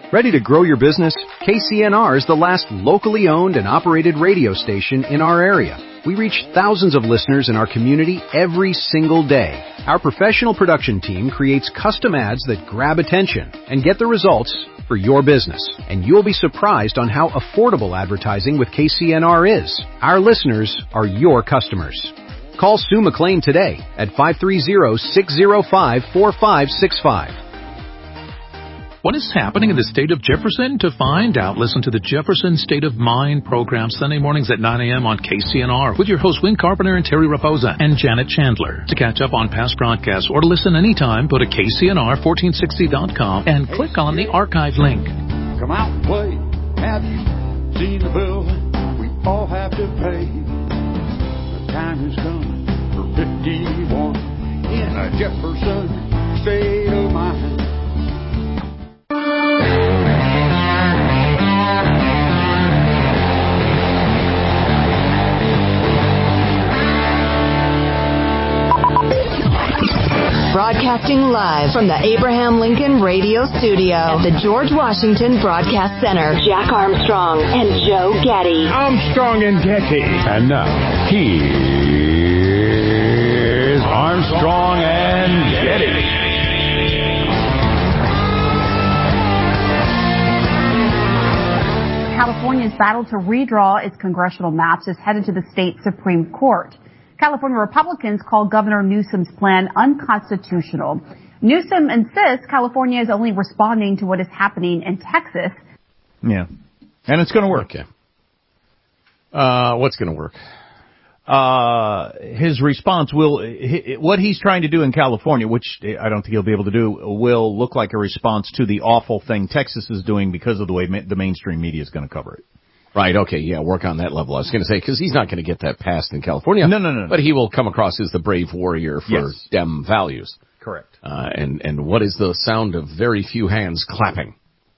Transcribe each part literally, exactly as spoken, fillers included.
Ready to grow your business? K C N R is the last locally owned and operated radio station in our area. We reach thousands of listeners in our community every single day. Our professional production team creates custom ads that grab attention and get the results for your business. And you'll be surprised on how affordable advertising with K C N R is. Our listeners are your customers. Call Sue McLean today at five three zero, six zero five, four five six five. What is happening in the state of Jefferson? To find out, listen to the Jefferson State of Mind program Sunday mornings at nine a.m. on K C N R with your hosts Win Carpenter and Terry Raposa and Janet Chandler. To catch up on past broadcasts or to listen anytime, go to K C N R fourteen sixty dot com and click on the archive link. Come out and play. Have you seen the bill we all have to pay? The time has come for fifty-one in a Jefferson State of Mind. Broadcasting live from the Abraham Lincoln Radio Studio at the George Washington Broadcast Center. Jack Armstrong and Joe Getty. Armstrong and Getty. And now, here's Armstrong and Getty. California's battle to redraw its congressional maps is headed to the state Supreme Court. California Republicans call Governor Newsom's plan unconstitutional. Newsom insists California is only responding to what is happening in Texas. Yeah. And it's going to work. Okay. Uh, what's going to work? Uh, his response will, what he's trying to do in California, which I don't think he'll be able to do, will look like a response to the awful thing Texas is doing because of the way ma- the mainstream media is going to cover it. Right, okay, yeah, work on that level. I was going to say, because he's not going to get that passed in California. No, no, no, no. But he will come across as the brave warrior for yes. Dem values. Correct. Uh, and, and what is the sound of very few hands clapping?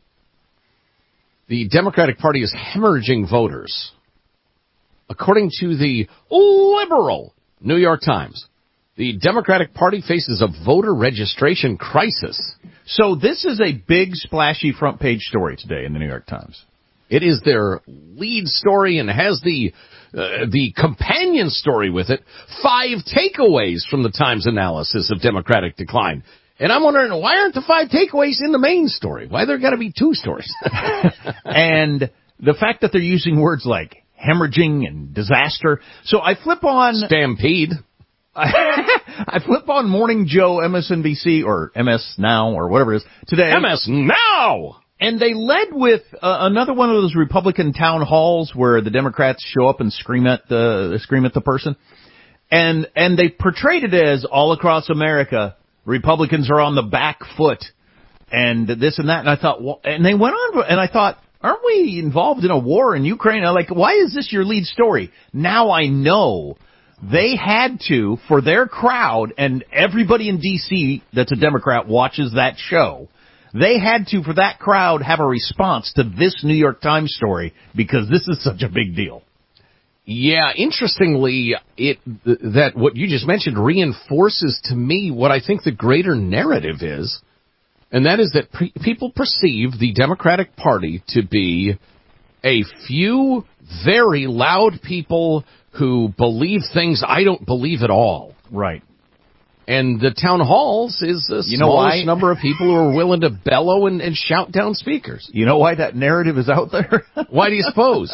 The Democratic Party is hemorrhaging voters. According to the liberal New York Times, the Democratic Party faces a voter registration crisis. So this is a big, splashy front page story today in the New York Times. It is their lead story and has the uh, the companion story with it. Five takeaways from the Times analysis of Democratic decline. And I'm wondering, why aren't the five takeaways in the main story? Why there got to be two stories? And the fact that they're using words like hemorrhaging and disaster. So I flip on... Stampede. I flip on Morning Joe, M S N B C, or M S Now, or whatever it is, today. M S Now! And they led with uh, another one of those Republican town halls where the Democrats show up and scream at the scream at the person, and and they portrayed it as all across America, Republicans are on the back foot, and this and that. And I thought, well, and they went on, and I thought, aren't we involved in a war in Ukraine? I'm like, why is this your lead story? Now I know they had to, for their crowd, and everybody in D C that's a Democrat watches that show. They had to, for that crowd, have a response to this New York Times story because this is such a big deal. Yeah, interestingly, it that what you just mentioned reinforces to me what I think the greater narrative is, and that is that pre- people perceive the Democratic Party to be a few very loud people who believe things I don't believe at all. Right. And the town halls is the you know smallest why? number of people who are willing to bellow and, and shout down speakers. You know why that narrative is out there? Why do you suppose?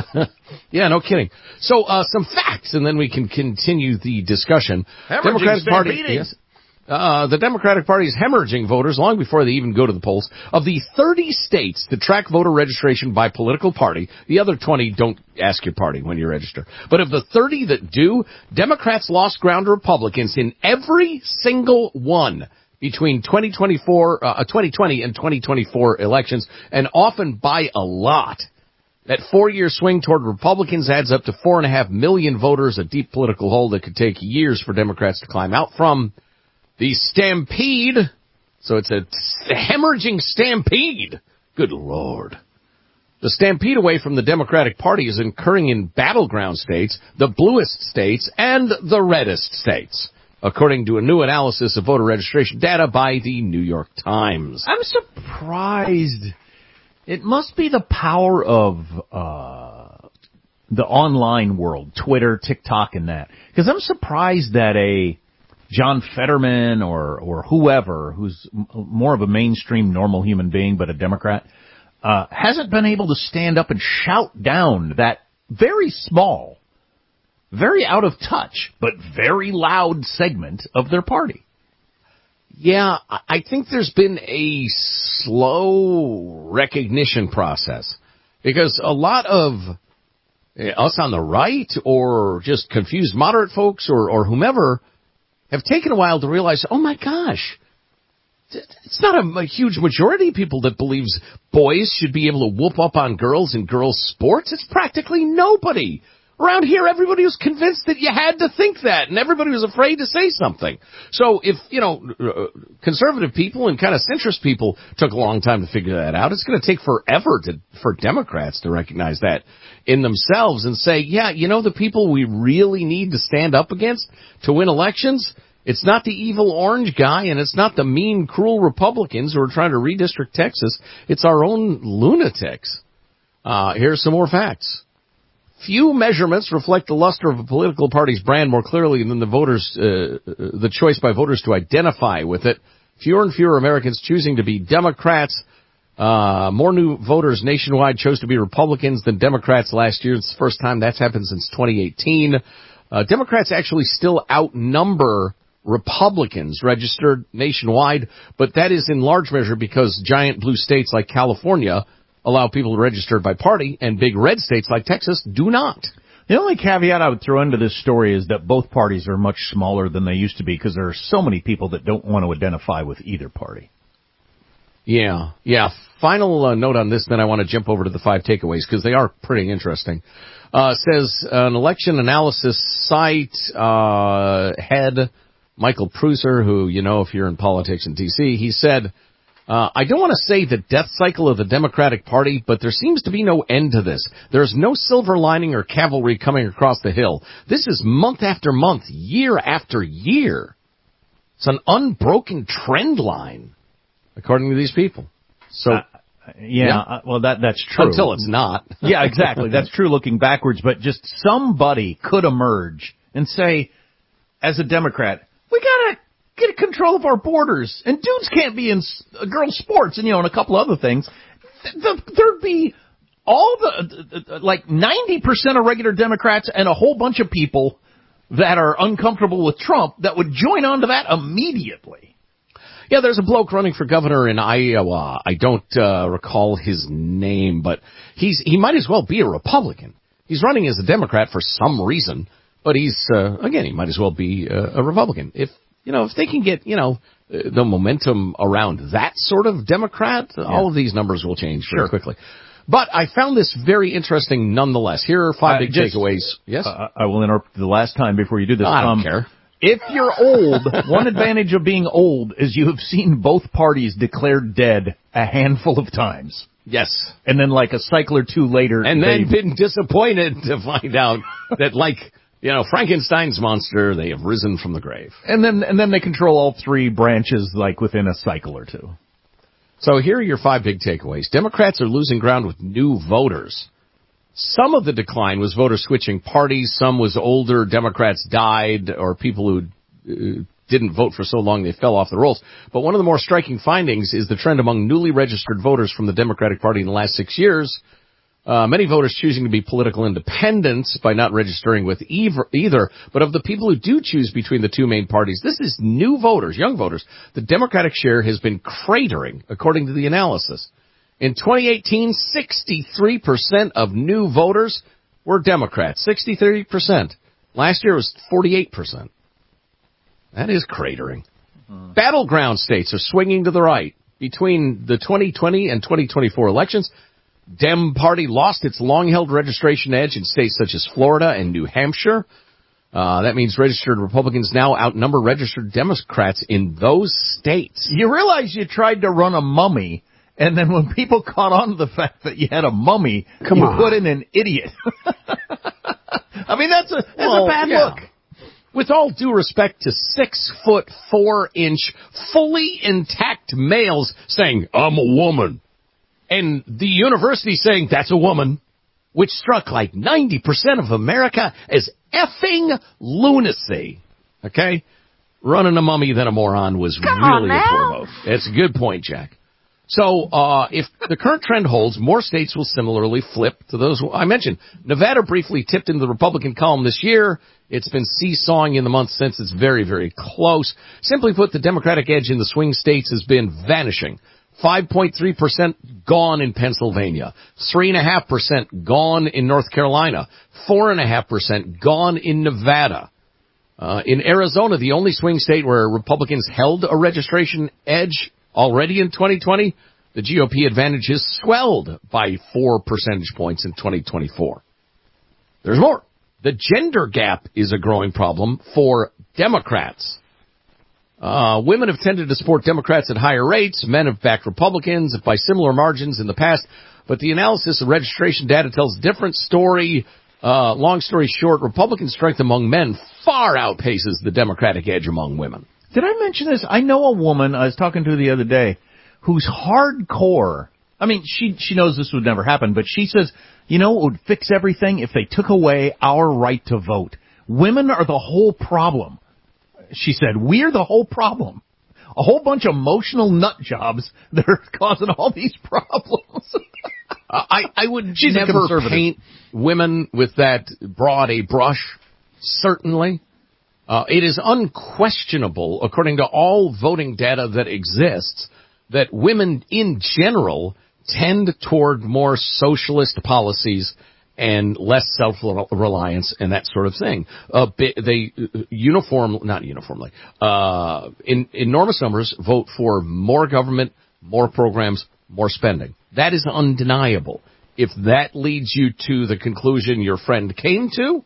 Yeah, no kidding. So, uh, some facts, and then we can continue the discussion. Democratic Party, yes, uh, the Democratic Party is hemorrhaging voters long before they even go to the polls. Of the thirty states that track voter registration by political party, the other twenty don't ask your party when you register. But of the thirty that do, Democrats lost ground to Republicans in every single one between twenty twenty-four, uh, twenty twenty and twenty twenty-four elections, and often by a lot. That four-year swing toward Republicans adds up to four and a half million voters, a deep political hole that could take years for Democrats to climb out from. The stampede, so it's a hemorrhaging stampede. Good Lord. The stampede away from the Democratic Party is occurring in battleground states, the bluest states, and the reddest states, according to a new analysis of voter registration data by the New York Times. I'm surprised It must be the power of uh the online world, Twitter, TikTok, and that. Because I'm surprised that a John Fetterman or or whoever, who's m- more of a mainstream normal human being but a Democrat, uh hasn't been able to stand up and shout down that very small, very out of touch, but very loud segment of their party. Yeah, I think there's been a slow recognition process because a lot of us on the right or just confused moderate folks or, or whomever have taken a while to realize, oh my gosh, it's not a, a huge majority of people that believes boys should be able to whoop up on girls in girls' sports. It's practically nobody. Around here, everybody was convinced that you had to think that, and everybody was afraid to say something. So if, you know, conservative people and kind of centrist people took a long time to figure that out, it's going to take forever to, for Democrats to recognize that in themselves and say, yeah, you know, the people we really need to stand up against to win elections, it's not the evil orange guy, and it's not the mean, cruel Republicans who are trying to redistrict Texas. It's our own lunatics. Uh, here's some more facts. Few measurements reflect the luster of a political party's brand more clearly than the voters, uh, the choice by voters to identify with it. Fewer and fewer Americans choosing to be Democrats. Uh, more new voters nationwide chose to be Republicans than Democrats last year. It's the first time that's happened since twenty eighteen. Uh, Democrats actually still outnumber Republicans registered nationwide, but that is in large measure because giant blue states like California allow people to register by party, and big red states like Texas do not. The only caveat I would throw into this story is that both parties are much smaller than they used to be because there are so many people that don't want to identify with either party. Yeah, yeah. Final uh, note on this, then I want to jump over to the five takeaways because they are pretty interesting. Uh, says an election analysis site uh, head, Michael Pruser, who, you know, if you're in politics in D C, he said, Uh, I don't want to say the death cycle of the Democratic Party, but there seems to be no end to this. There's no silver lining or cavalry coming across the hill. This is month after month, year after year. It's an unbroken trend line, according to these people. So, uh, yeah, yeah. Uh, well, that that's true. Until it's not. Yeah, exactly. That's true looking backwards, but just somebody could emerge and say, as a Democrat, we gotta get control of our borders, and dudes can't be in uh, girls' sports, and you know, and a couple other things. Th- th- there'd be all the uh, like ninety percent of regular Democrats and a whole bunch of people that are uncomfortable with Trump that would join on to that immediately. Yeah, there's a bloke running for governor in Iowa. I don't uh, recall his name, but he's he might as well be a Republican. He's running as a Democrat for some reason, but he's uh, again he might as well be uh, a Republican. If You know, if they can get, you know, the momentum around that sort of Democrat, yeah. all of these numbers will change very sure. quickly. But I found this very interesting nonetheless. Here are five uh, big just, takeaways. Yes? Uh, I will interrupt the last time before you do this. No, I don't um, care. If you're old, one advantage of being old is you have seen both parties declared dead a handful of times. Yes. And then like a cycle or two later. And then been disappointed to find out that like... You know, Frankenstein's monster, they have risen from the grave. And then and then they control all three branches, like, within a cycle or two. So here are your five big takeaways. Democrats are losing ground with new voters. Some of the decline was voters switching parties. Some was older Democrats died or people who uh, didn't vote for so long they fell off the rolls. But one of the more striking findings is the trend among newly registered voters from the Democratic Party in the last six years. Uh, many voters choosing to be political independents by not registering with either, either, but of the people who do choose between the two main parties, this is new voters, young voters. The Democratic share has been cratering, according to the analysis. In twenty eighteen, sixty-three percent of new voters were Democrats. sixty-three percent. Last year was forty-eight percent. That is cratering. Mm-hmm. Battleground states are swinging to the right. Between the twenty twenty and twenty twenty-four elections, Dem Party lost its long-held registration edge in states such as Florida and New Hampshire. Uh, that means registered Republicans now outnumber registered Democrats in those states. You realize you tried to run a mummy, and then when people caught on to the fact that you had a mummy, Come you on. put in an idiot. I mean, that's a, that's well, a bad yeah. look. With all due respect to six foot four inch, fully intact males saying, I'm a woman. And the university saying that's a woman, which struck like ninety percent of America as effing lunacy. Okay? Running a mummy than a moron was Come really on, a poor move. It's a good point, Jack. So, uh, if the current trend holds, more states will similarly flip to those I mentioned. Nevada briefly tipped into the Republican column this year. It's been seesawing in the months since. It's very, very close. Simply put, the Democratic edge in the swing states has been vanishing. five point three percent gone in Pennsylvania. three point five percent gone in North Carolina. four point five percent gone in Nevada. Uh, in Arizona, the only swing state where Republicans held a registration edge already in twenty twenty, the G O P advantage has swelled by four percentage points in twenty twenty-four. There's more. The gender gap is a growing problem for Democrats. Uh, women have tended to support Democrats at higher rates. Men have backed Republicans by similar margins in the past. But the analysis of registration data tells a different story. Uh, long story short, Republican strength among men far outpaces the Democratic edge among women. Did I mention this? I know a woman I was talking to the other day who's hardcore. I mean, she she knows this would never happen, but she says, you know, it would fix everything if they took away our right to vote. Women are the whole problem. She said, we're the whole problem. A whole bunch of emotional nut jobs that are causing all these problems. uh, I, I would She's never paint women with that broad a brush, certainly. Uh, it is unquestionable, according to all voting data that exists, that women in general tend toward more socialist policies and less self-reliance and that sort of thing. Uh, they uniform, not uniformly, uh, in enormous numbers vote for more government, more programs, more spending. That is undeniable. If that leads you to the conclusion your friend came to,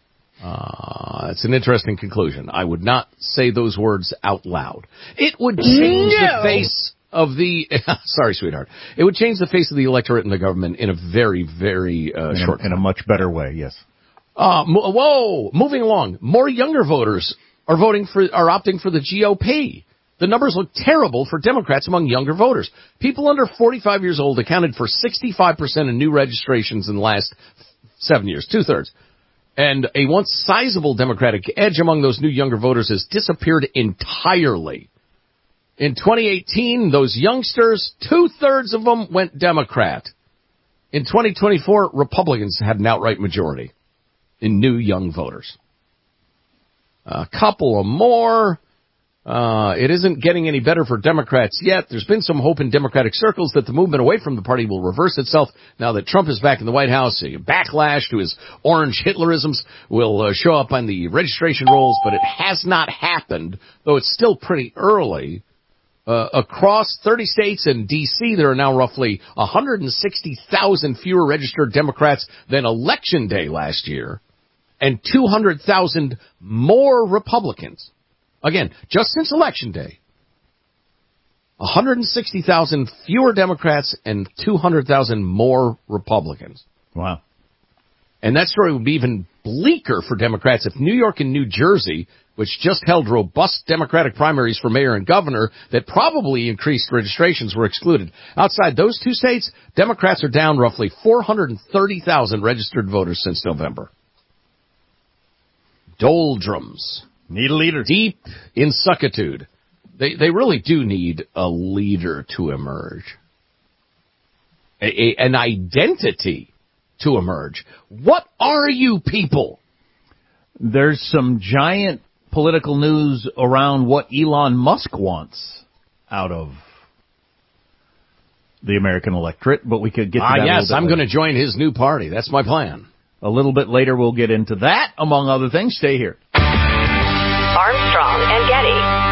uh, it's an interesting conclusion. I would not say those words out loud. It would change no. the face of the, sorry, sweetheart. It would change the face of the electorate and the government in a very, very uh, in short a, time. In a much better way, yes. Uh, mo- whoa, moving along. More younger voters are voting for, are opting for the G O P. The numbers look terrible for Democrats among younger voters. People under forty-five years old accounted for sixty-five percent of new registrations in the last seven years, two-thirds. And a once sizable Democratic edge among those new younger voters has disappeared entirely. In twenty eighteen, those youngsters, two-thirds of them went Democrat. In twenty twenty-four, Republicans had an outright majority in new young voters. A couple of more. Uh, it isn't getting any better for Democrats yet. There's been some hope in Democratic circles that the movement away from the party will reverse itself now that Trump is back in the White House. A backlash to his orange Hitlerisms will uh, show up on the registration rolls, but it has not happened, though it's still pretty early. Uh, across thirty states and D C, there are now roughly one hundred sixty thousand fewer registered Democrats than Election Day last year, and two hundred thousand more Republicans. Again, just since Election Day, one hundred sixty thousand fewer Democrats and two hundred thousand more Republicans. Wow. And that story would be even bleaker for Democrats if New York and New Jersey, which just held robust Democratic primaries for mayor and governor that probably increased registrations, were excluded. Outside those two states, Democrats are down roughly four hundred thirty thousand registered voters since November. Doldrums. Need a leader. Deep in suckitude. They they really do need a leader to emerge. A, a, an identity to emerge. What are you people? There's some giant political news around what Elon Musk wants out of the American electorate, but we could get to ah, that. Ah, yes, I'm going to join his new party. That's my plan. A little bit later, we'll get into that, among other things. Stay here. Armstrong and Getty.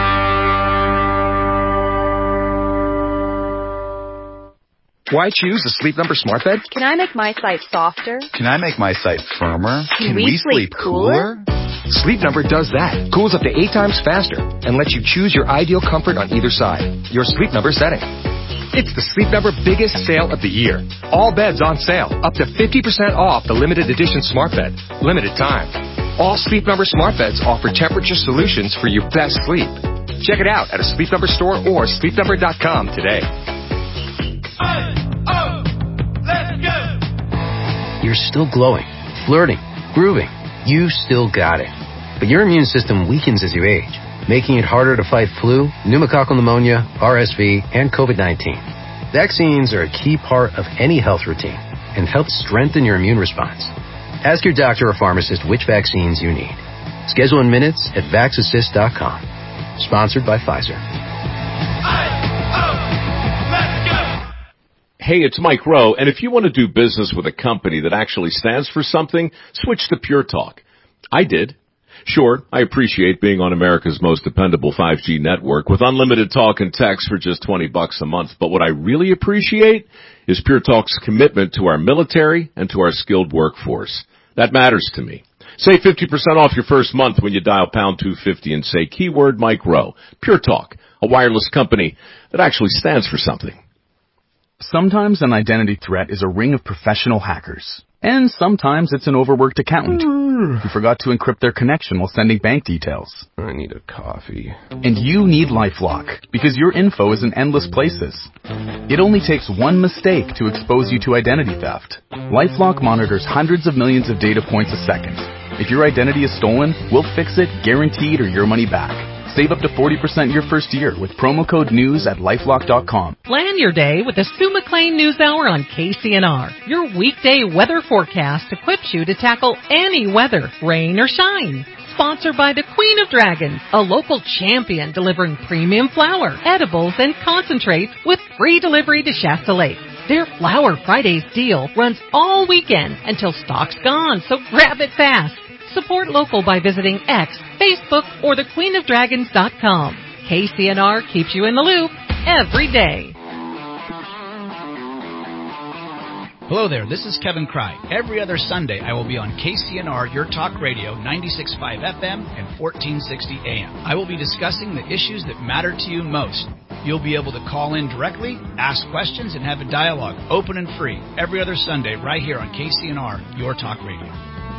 Why choose a Sleep Number smart bed? Can I make my site softer? Can I make my site firmer? Can, Can we, we sleep, sleep cooler? cooler? Sleep Number does that. Cools up to eight times faster and lets you choose your ideal comfort on either side. Your Sleep Number setting. It's the Sleep Number biggest sale of the year. All beds on sale. Up to fifty percent off the limited edition smart bed. Limited time. All Sleep Number smart beds offer temperature solutions for your best sleep. Check it out at a Sleep Number store or sleep number dot com today. Oh, oh. you're still glowing, flirting, grooving. You still got it. But your immune system weakens as you age, making it harder to fight flu, pneumococcal pneumonia, R S V, and COVID nineteen. Vaccines are a key part of any health routine and help strengthen your immune response. Ask your doctor or pharmacist which vaccines you need. Schedule in minutes at vax assist dot com. Sponsored by Pfizer. Hey, it's Mike Rowe, and if you want to do business with a company that actually stands for something, switch to Pure Talk. I did. Sure, I appreciate being on America's most dependable five G network with unlimited talk and text for just twenty bucks a month. But what I really appreciate is Pure Talk's commitment to our military and to our skilled workforce. That matters to me. Save fifty percent off your first month when you dial pound two fifty and say keyword Mike Rowe. Pure Talk, a wireless company that actually stands for something. Sometimes an identity threat is a ring of professional hackers. And sometimes it's an overworked accountant who forgot to encrypt their connection while sending bank details. I need a coffee. And you need LifeLock, because your info is in endless places. It only takes one mistake to expose you to identity theft. LifeLock monitors hundreds of millions of data points a second. If your identity is stolen, we'll fix it, guaranteed, or your money back. Save up to forty percent your first year with promo code NEWS at lifelock dot com. Plan your day with the Sue McLean News Hour on K C N R. Your weekday weather forecast equips you to tackle any weather, rain or shine. Sponsored by the Queen of Dragons, a local champion delivering premium flour, edibles, and concentrates with free delivery to Shasta Lake. Their Flower Fridays deal runs all weekend until stock's gone, so grab it fast. Support local by visiting X, Facebook, or the queen of dragons dot com. K C N R keeps you in the loop every day. Hello there, this is Kevin Cry. Every other Sunday, I will be on K C N R, Your Talk Radio, ninety-six point five F M and fourteen sixty A M. I will be discussing the issues that matter to you most. You'll be able to call in directly, ask questions, and have a dialogue, open and free, every other Sunday right here on K C N R, Your Talk Radio.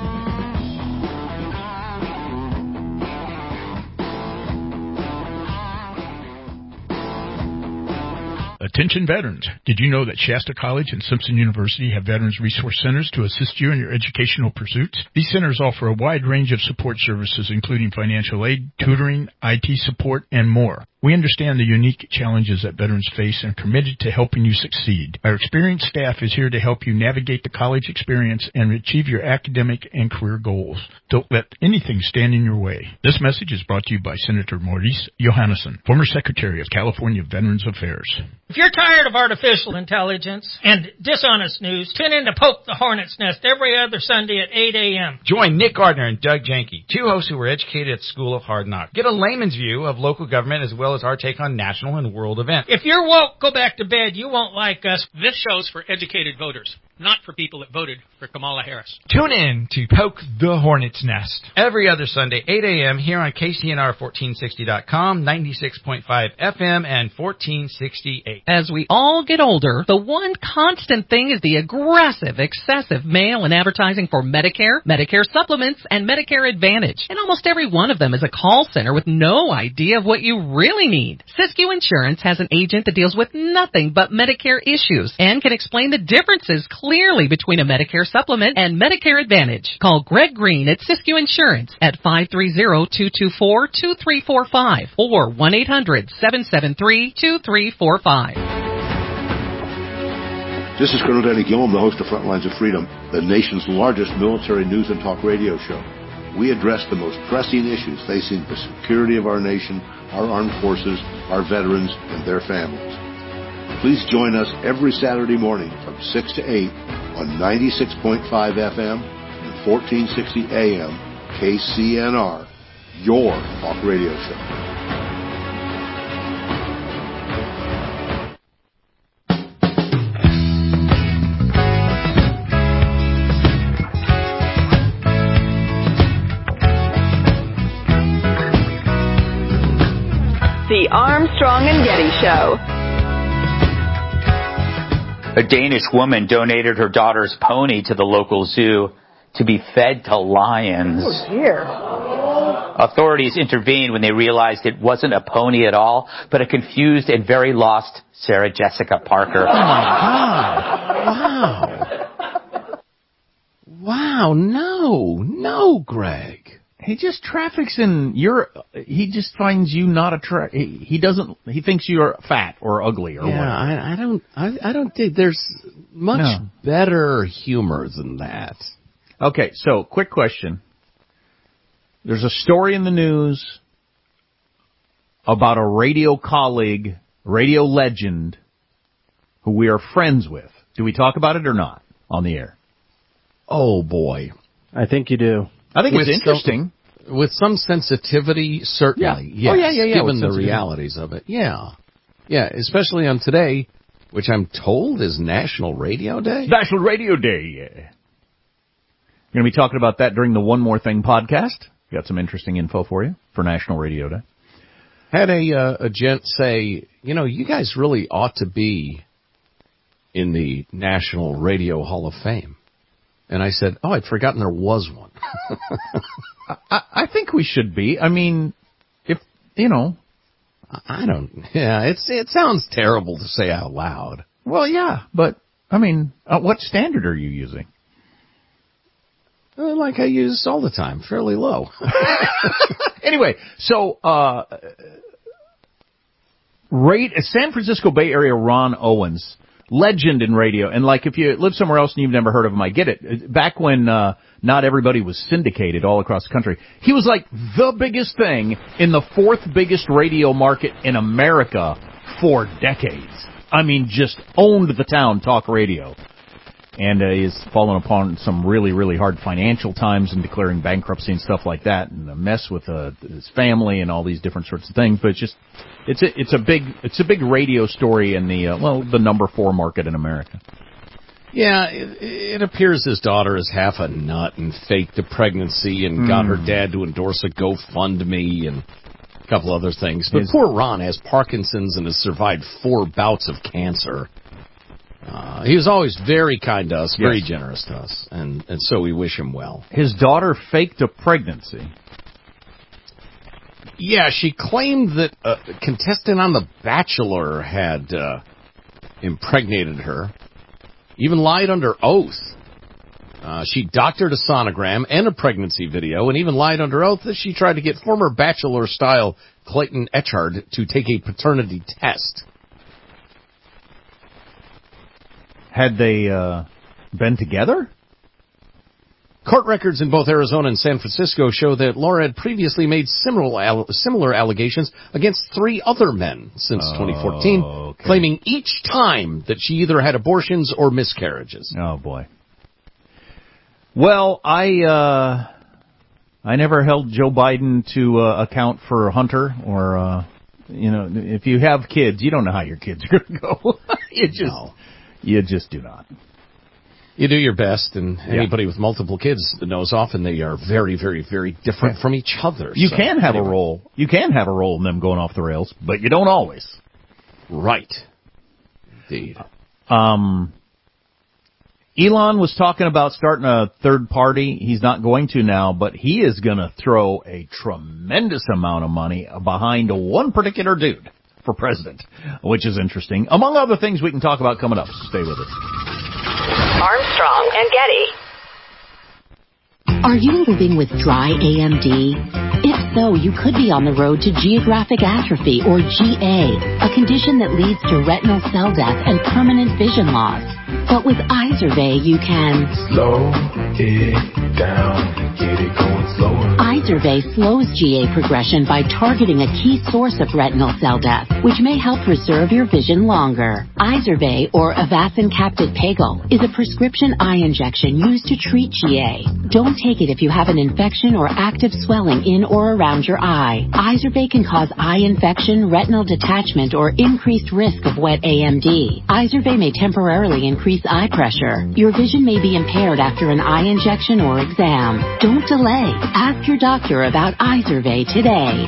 Attention veterans. Did you know that Shasta College and Simpson University have Veterans Resource Centers to assist you in your educational pursuits? These centers offer a wide range of support services, including financial aid, tutoring, I T support, and more. We understand the unique challenges that veterans face and are committed to helping you succeed. Our experienced staff is here to help you navigate the college experience and achieve your academic and career goals. Don't let anything stand in your way. This message is brought to you by Senator Maurice Johannesson, former Secretary of California Veterans Affairs. If you're tired of artificial intelligence and dishonest news, tune in to Poke the Hornet's Nest every other Sunday at eight a.m. Join Nick Gardner and Doug Janke, two hosts who were educated at School of Hard Knocks. Get a layman's view of local government as well as our take on national and world events. If you're woke, go back to bed. You won't like us. This show's for educated voters, not for people that voted for Kamala Harris. Tune in to Poke the Hornet's Nest every other Sunday, eight a.m. here on K C N R fourteen sixty dot com, ninety-six point five F M, and fourteen sixty-eight. As we all get older, the one constant thing is the aggressive, excessive mail and advertising for Medicare, Medicare supplements, and Medicare Advantage. And almost every one of them is a call center with no idea of what you really need. Siskiyou Insurance has an agent that deals with nothing but Medicare issues and can explain the differences clearly between a Medicare supplement and Medicare Advantage. Call Greg Green at Siskiyou Insurance at five three zero, two two four, two three four five or one eight hundred, seven seven three, two three four five. This is Colonel Danny Gillum, the host of Frontlines of Freedom, the nation's largest military news and talk radio show. We address the most pressing issues facing the security of our nation, our armed forces, our veterans, and their families. Please join us every Saturday morning from six to eight on ninety-six point five F M and fourteen sixty A M K C N R, your talk radio show. The Armstrong and Getty Show. A Danish woman donated her daughter's pony to the local zoo to be fed to lions. Oh, dear. Authorities intervened when they realized it wasn't a pony at all, but a confused and very lost Sarah Jessica Parker. Oh, my God. Wow. He just traffics in your. He just finds you not attract. He, he doesn't. He thinks you're fat or ugly or yeah, whatever. I, I don't. I, I don't think there's much No. better humor than that. Okay, so quick question. There's a story in the news about a radio colleague, radio legend, who we are friends with. Do we talk about it or not on the air? Oh boy, I think you do. I think With it's interesting. Some, with some sensitivity, certainly. Yeah. Yes, Oh, yeah, yeah, yeah, given with the sensitivity. realities of it. Yeah. Yeah, especially on today, which I'm told is National Radio Day. National Radio Day, yeah. We're going to be talking about that during the One More Thing podcast. Got some interesting info for you for National Radio Day. Had a, uh, a gent say, you know, you guys really ought to be in the National Radio Hall of Fame. And I said, oh, I'd forgotten there was one. I, I think we should be. I mean, if, you know. I don't, yeah, it's it sounds terrible to say out loud. Well, yeah, but, I mean, uh, what standard are you using? Uh, like I use all the time, fairly low. Anyway, so, uh, rate, San Francisco Bay Area Ron Owens, legend in radio, and like if you live somewhere else and you've never heard of him, I get it. Back when uh, not everybody was syndicated all across the country, he was like the biggest thing in the fourth biggest radio market in America for decades. I mean, just owned the town, talk radio. And uh, he's fallen upon some really, really hard financial times and declaring bankruptcy and stuff like that, and a mess with uh, his family and all these different sorts of things. But it's just, it's a, it's a big, it's a big radio story in the, uh, well, the number four market in America. Yeah, it, it appears his daughter is half a nut and faked a pregnancy and mm. got her dad to endorse a GoFundMe and a couple other things. But his, poor Ron has Parkinson's and has survived four bouts of cancer. Uh, he was always very kind to us, very yes. generous to us, and, and so we wish him well. His daughter faked a pregnancy. Yeah, she claimed that a contestant on The Bachelor had uh, impregnated her, even lied under oath. Uh, she doctored a sonogram and a pregnancy video, and even lied under oath that she tried to get former Bachelor-style Clayton Echard to take a paternity test. Had they uh, been together? Court records in both Arizona and San Francisco show that Laura had previously made similar similar allegations against three other men since oh, twenty fourteen, okay. claiming each time that she either had abortions or miscarriages. Oh, boy. Well, I uh, I never held Joe Biden to uh, account for Hunter or, uh, you know, if you have kids, you don't know how your kids are going to go. you just... No. You just do not. You do your best, and anybody yeah. with multiple kids knows often they are very, very, very different from each other. You so, can have anyway. a role. You can have a role in them going off the rails, but you don't always. Right. Indeed. Um, Elon was talking about starting a third party. He's not going to now, but he is going to throw a tremendous amount of money behind one particular dude for president, which is interesting. Among other things we can talk about coming up. Stay with us. Armstrong and Getty. Are you living with dry A M D? If so, you could be on the road to geographic atrophy, or G A, a condition that leads to retinal cell death and permanent vision loss. But with Izervay, you can slow it down, get it going slower. Izervay slows G A progression by targeting a key source of retinal cell death, which may help preserve your vision longer. Izervay, or Avastin Capted Pagel, is a prescription eye injection used to treat G A. Don't take it if you have an infection or active swelling in or around your eye. Izervay can cause eye infection, retinal detachment, or increased risk of wet A M D. Izervay may temporarily increase eye pressure. Your vision may be impaired after an eye injection or exam. Don't delay. Ask your doctor about Izervay today.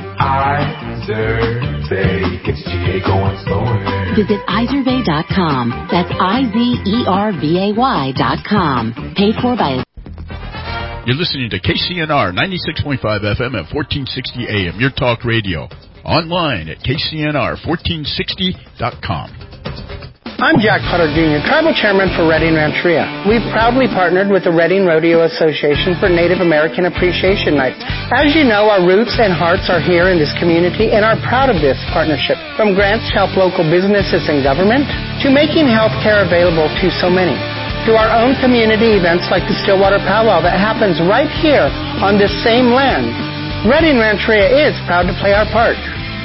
Izervay gets G A going slower. Visit Izervay dot com. That's I Z E R V A Y dot com. Paid for by... You're listening to K C N R ninety-six point five F M at fourteen sixty A M, your talk radio. Online at K C N R fourteen sixty dot com. I'm Jack Potter Junior, Tribal Chairman for Redding Rancheria. We've proudly partnered with the Redding Rodeo Association for Native American Appreciation Night. As you know, our roots and hearts are here in this community and are proud of this partnership. From grants to help local businesses and government, to making health care available to so many, to our own community events like the Stillwater Powwow that happens right here on this same land. Redding Rancheria is proud to play our part.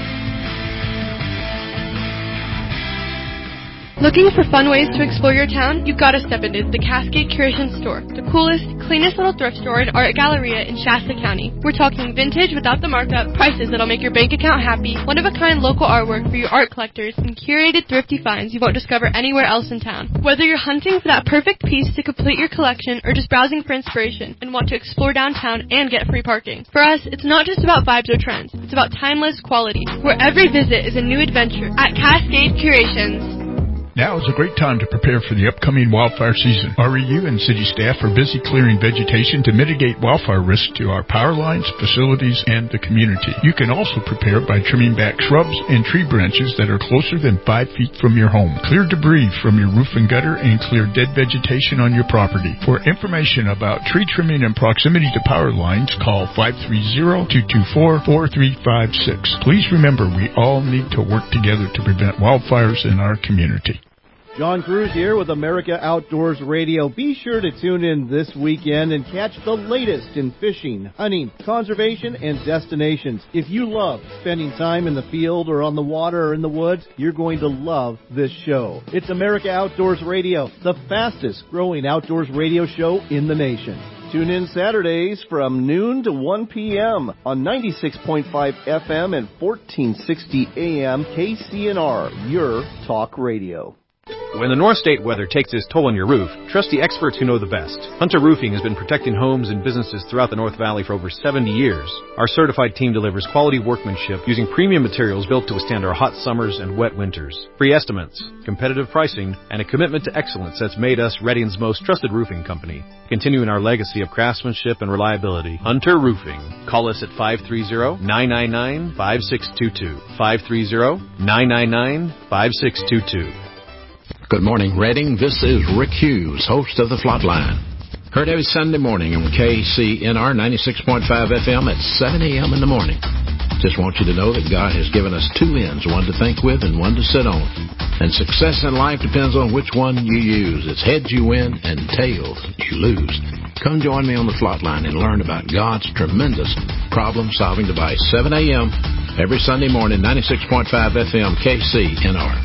Looking for fun ways to explore your town? You gotta step into the Cascade Curation Store, the coolest, cleanest little thrift store and art galleria in Shasta County. We're talking vintage without the markup, prices that'll make your bank account happy, one-of-a-kind local artwork for your art collectors, and curated thrifty finds you won't discover anywhere else in town. Whether you're hunting for that perfect piece to complete your collection or just browsing for inspiration and want to explore downtown and get free parking. For us, it's not just about vibes or trends. It's about timeless quality, where every visit is a new adventure at Cascade Curations. Now is a great time to prepare for the upcoming wildfire season. R E U and city staff are busy clearing vegetation to mitigate wildfire risk to our power lines, facilities, and the community. You can also prepare by trimming back shrubs and tree branches that are closer than five feet from your home. Clear debris from your roof and gutter and clear dead vegetation on your property. For information about tree trimming and proximity to power lines, call five three zero, two two four, four three five six. Please remember, we all need to work together to prevent wildfires in our community. John Cruz here with America Outdoors Radio. Be sure to tune in this weekend and catch the latest in fishing, hunting, conservation, and destinations. If you love spending time in the field or on the water or in the woods, you're going to love this show. It's America Outdoors Radio, the fastest growing outdoors radio show in the nation. Tune in Saturdays from noon to one p.m. on ninety-six point five F M and fourteen sixty A M K C N R, your talk radio. When the North State weather takes its toll on your roof, trust the experts who know the best. Hunter Roofing has been protecting homes and businesses throughout the North Valley for over seventy years. Our certified team delivers quality workmanship using premium materials built to withstand our hot summers and wet winters. Free estimates, competitive pricing, and a commitment to excellence that's made us Redding's most trusted roofing company. Continuing our legacy of craftsmanship and reliability, Hunter Roofing. Call us at five three zero, nine nine nine, five six two two. five three zero, nine nine nine, five six two two. Good morning, Redding. This is Rick Hughes, host of The Flatline. Heard every Sunday morning on K C N R ninety-six point five F M at seven a.m. in the morning. Just want you to know that God has given us two ends, one to think with and one to sit on. And success in life depends on which one you use. It's heads you win and tails you lose. Come join me on The Flatline and learn about God's tremendous problem-solving device. seven a.m. every Sunday morning, ninety-six point five F M, K C N R.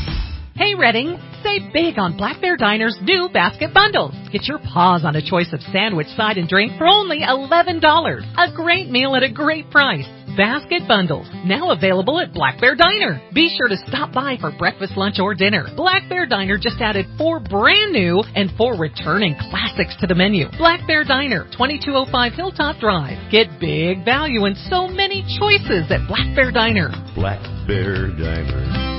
Hey, Redding, save big on Black Bear Diner's new basket bundles. Get your paws on a choice of sandwich, side, and drink for only eleven dollars. A great meal at a great price. Basket bundles, now available at Black Bear Diner. Be sure to stop by for breakfast, lunch, or dinner. Black Bear Diner just added four brand new and four returning classics to the menu. Black Bear Diner, twenty-two oh five Hilltop Drive. Get big value and so many choices at Black Bear Diner. Black Bear Diner.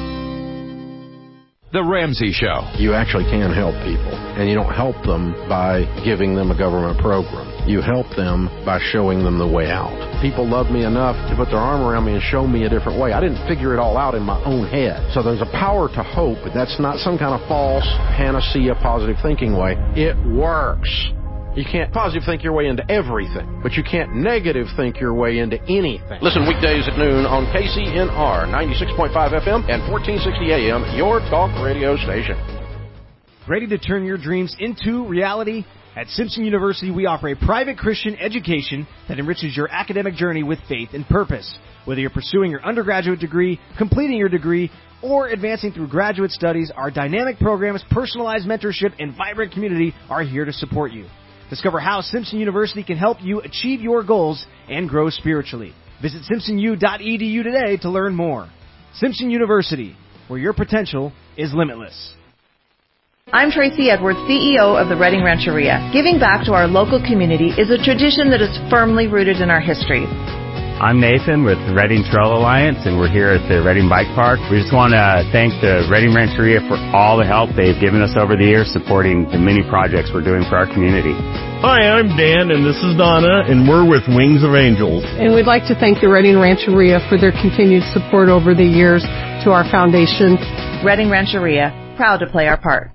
The Ramsey Show. You actually can help people, and you don't help them by giving them a government program. You help them by showing them the way out. People love me enough to put their arm around me and show me a different way. I didn't figure it all out in my own head. So there's a power to hope, but that's not some kind of false panacea positive thinking way. It works. You can't positive think your way into everything, but you can't negative think your way into anything. Listen weekdays at noon on K C N R, ninety-six point five F M and fourteen sixty A M, your talk radio station. Ready to turn your dreams into reality? At Simpson University, we offer a private Christian education that enriches your academic journey with faith and purpose. Whether you're pursuing your undergraduate degree, completing your degree, or advancing through graduate studies, our dynamic programs, personalized mentorship, and vibrant community are here to support you. Discover how Simpson University can help you achieve your goals and grow spiritually. Visit simpson u dot e d u today to learn more. Simpson University, where your potential is limitless. I'm Tracy Edwards, C E O of the Redding Rancheria. Giving back to our local community is a tradition that is firmly rooted in our history. I'm Nathan with the Redding Trail Alliance, and we're here at the Redding Bike Park. We just want to thank the Redding Rancheria for all the help they've given us over the years supporting the many projects we're doing for our community. Hi, I'm Dan, and this is Donna, and we're with Wings of Angels. And we'd like to thank the Redding Rancheria for their continued support over the years to our foundation. Redding Rancheria, proud to play our part.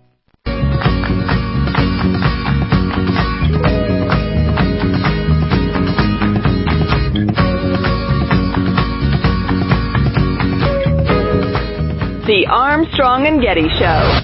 The Armstrong and Getty Show.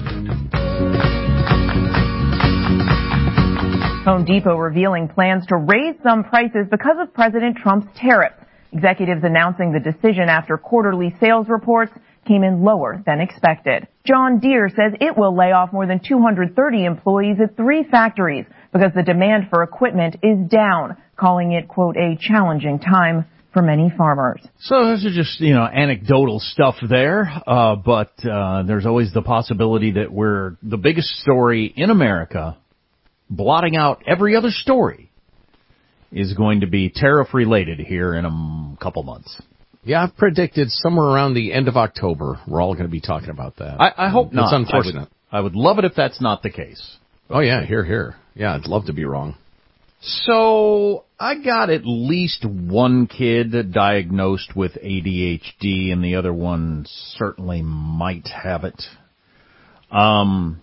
Home Depot revealing plans to raise some prices because of President Trump's tariffs. Executives announcing the decision after quarterly sales reports came in lower than expected. John Deere says it will lay off more than two hundred thirty employees at three factories because the demand for equipment is down, calling it, quote, a challenging time for many farmers. So those are just, you know, anecdotal stuff there, uh, but uh, there's always the possibility that we're the biggest story in America, blotting out every other story, is going to be tariff-related here in a couple months. Yeah, I've predicted somewhere around the end of October, we're all going to be talking about that. I, I hope not. It's unfortunate. I would, I would love it if that's not the case. Oh, yeah, here, here. Yeah, I'd love to be wrong. So I got at least one kid diagnosed with A D H D, and the other one certainly might have it. Um,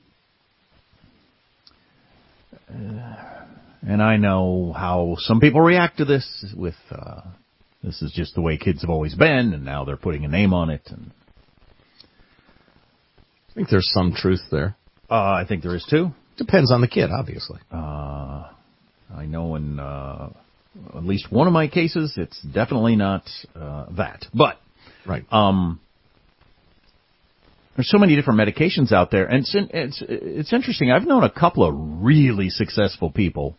and I know how some people react to this with, uh, this is just the way kids have always been, and now they're putting a name on it. And I think there's some truth there. Uh, I think there is too. Depends on the kid, obviously. Uh, I know in uh, at least one of my cases, it's definitely not uh, that. But right, um, there's so many different medications out there, and it's it's it's interesting. I've known a couple of really successful people,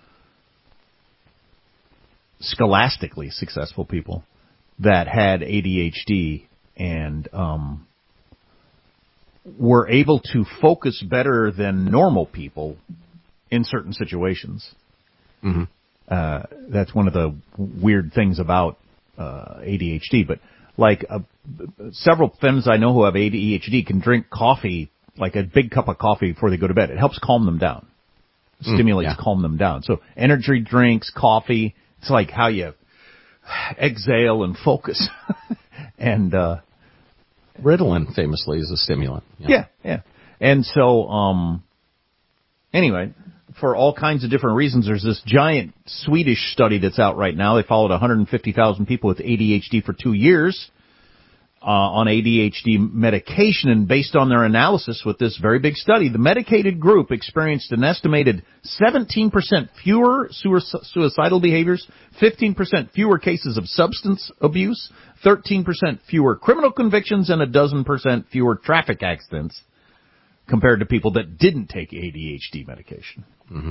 scholastically successful people, that had A D H D and um, were able to focus better than normal people in certain situations. Mm-hmm. Uh, that's one of the weird things about uh, A D H D. But like uh, several friends I know who have A D H D can drink coffee, like a big cup of coffee before they go to bed. It helps calm them down. It stimulates, mm, yeah. calm them down. So energy drinks, coffee, it's like how you exhale and focus. and uh, Ritalin famously is a stimulant. Yeah, yeah. yeah. And so, um, anyway, for all kinds of different reasons, there's this giant Swedish study that's out right now. They followed one hundred fifty thousand people with A D H D for two years uh, on A D H D medication, and based on their analysis with this very big study, the medicated group experienced an estimated seventeen percent fewer suicidal behaviors, fifteen percent fewer cases of substance abuse, thirteen percent fewer criminal convictions, and a dozen percent fewer traffic accidents compared to people that didn't take A D H D medication. Mm-hmm.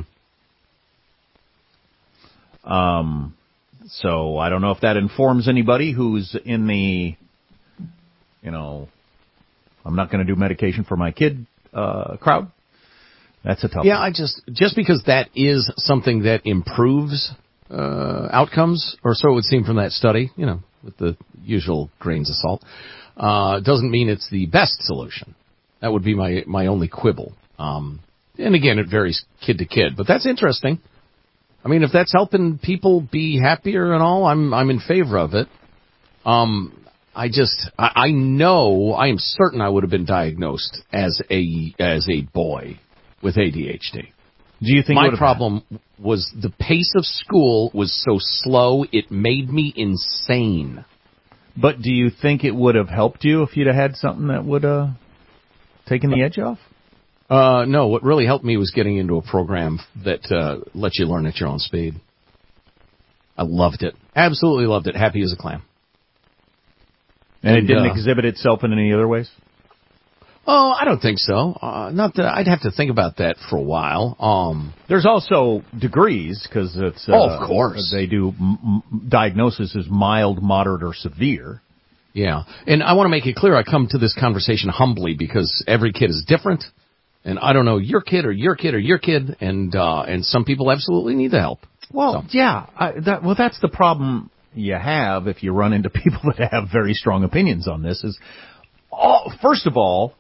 Um, so I don't know if that informs anybody who's in the, you know, I'm not going to do medication for my kid uh, crowd. That's a tough Yeah, one. I just, just because that is something that improves uh, outcomes, or so it would seem from that study, you know, with the usual grains of salt, uh, doesn't mean it's the best solution. That would be my, my only quibble. Um, and again, it varies kid to kid, but that's interesting. I mean, if that's helping people be happier and all, I'm, I'm in favor of it. Um, I just, I, I know, I am certain I would have been diagnosed as a, as a boy with A D H D. Do you think my problem had? was the pace of school was so slow, it made me insane. But do you think it would have helped you if you'd have had something that would have taken the edge off? Uh, no, what really helped me was getting into a program that uh, lets you learn at your own speed. I loved it. Absolutely loved it. Happy as a clam. And, and it didn't uh, exhibit itself in any other ways? Oh, I don't think so. Uh, not that I'd have to think about that for a while. Um, There's also degrees, because it's... Uh, oh, of course. They do m- m- diagnosis as mild, moderate, or severe. Yeah. And I want to make it clear I come to this conversation humbly because every kid is different. And I don't know your kid or your kid or your kid, and uh, and some people absolutely need the help. Well, so. yeah. I, that, well, that's the problem you have if you run into people that have very strong opinions on this. Is all, first of all,